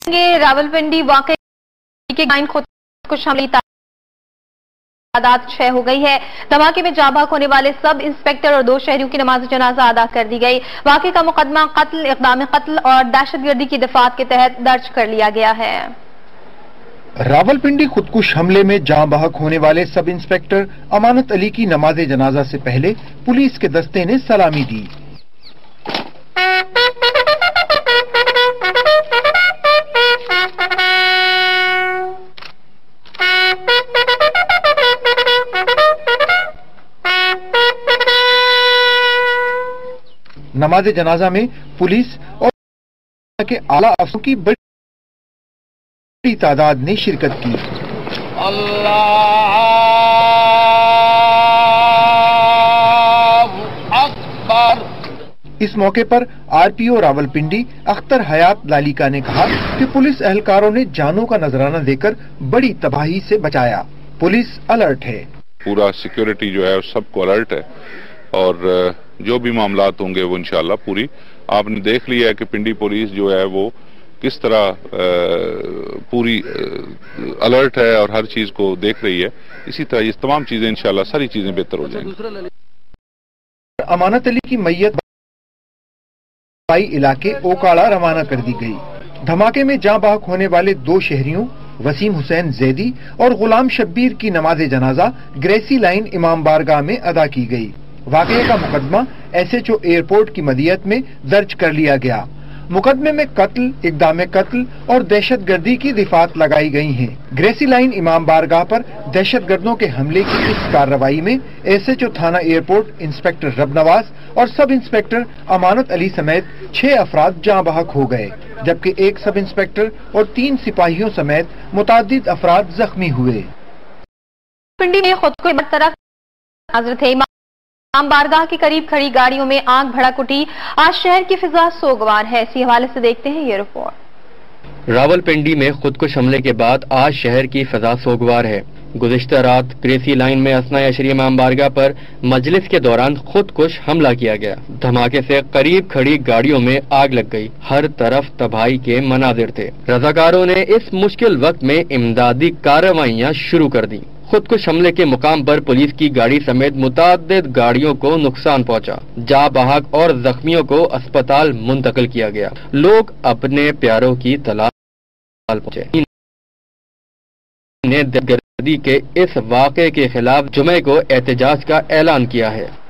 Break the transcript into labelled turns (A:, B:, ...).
A: रावलपिंडी वाकई के गायन खुद को शामिल तादाद 6 हो गई है। धमाके में जाँ बहक होने वाले सब इंस्पेक्टर और 2 शहरियों की नमाज जनाजा अदा कर दी गई। वाकई का मुकदमा कत्ल, इक़दाम कत्ल और दहशतगर्दी की दफात के तहत दर्ज कर लिया गया है।
B: रावलपिंडी खुदकुश हमले में जाँ बहक होने वाले सब इंस्पेक्टर अमानत अली की नमाज जनाजा से पहले पुलिस के दस्ते ने सलामी दी। नमाज जनाजा में पुलिस और के आला अफसरों की बड़ी तादाद ने शिरकत की। अल्लाहु अकबर। इस मौके पर आरपीओ रावलपिंडी अख्तर हयात लालिका ने कहा कि पुलिस एहलकारों ने जानों का नजराना देकर बड़ी तबाही से बचाया। पुलिस अलर्ट है,
C: पूरा सिक्योरिटी जो है सबको अलर्ट है और जो भी मामलात होंगे वो इंशाल्लाह पूरी, आपने देख लिया है कि पिंडी पुलिस जो है वो किस तरह पूरी अलर्ट है और हर चीज को देख रही है। इसी तरह ये तमाम चीजें इंशाल्लाह सारी चीजें बेहतर हो जाएंगी।
B: अमानत अली की मैयत इलाके ओकाड़ा रवाना कर दी गई। धमाके में जाँ बहक होने वाले 2 शहरियों वसीम हुसैन जैदी और गुलाम शब्बीर की नमाज जनाजा ग्रेसी लाइन इमाम बारगाह में अदा की गई। वाकये का मुकदमा SHO एयरपोर्ट की मदियत में दर्ज कर लिया गया। मुकदमे में कत्ल, इक़दाम कत्ल और दहशतगर्दी की दिफात लगाई गई हैं। ग्रेसी लाइन इमाम बारगाह पर दहशतगर्दों के हमले की इस कार्रवाई में SHO थाना एयरपोर्ट इंस्पेक्टर रबनवाज और सब इंस्पेक्टर अमानत अली समेत 6 अफराद जाँ बहक हो गए, जबकि 1 सब इंस्पेक्टर और 3 सिपाहियों समेत मुतादिद अफराद जख्मी हुए।
A: पिंडी में खुद को बरतरफ इमाम बारगाह के करीब खड़ी गाड़ियों में आग भड़क उठी। आज शहर की फिजा सोगवार है। इसी हवाले से देखते हैं ये रिपोर्ट।
D: रावलपिंडी में खुदकुश हमले के बाद आज शहर की फिजा सोगवार है। गुज़िश्ता रात ग्रेसी लाइन में असनाए अशरी इमाम बारगाह पर मजलिस के दौरान खुदकुश हमला किया गया। धमाके से करीब खड़ी गाड़ियों में आग लग गई। हर तरफ तबाही के मनाजिर थे। रज़ाकारों ने इस मुश्किल वक्त में इमदादी कार्रवाइयां शुरू कर दी। खुदकुश हमले के मुकाम पर पुलिस की गाड़ी समेत मुतादिद गाड़ियों को नुकसान पहुंचा। जाँ बहक और जख्मियों को अस्पताल मुंतकिल किया गया। लोग अपने प्यारों की तलाश पहुंचे। ने दहशतगर्दी के इस वाक़े के खिलाफ जुमे को एहतजाज का ऐलान किया है।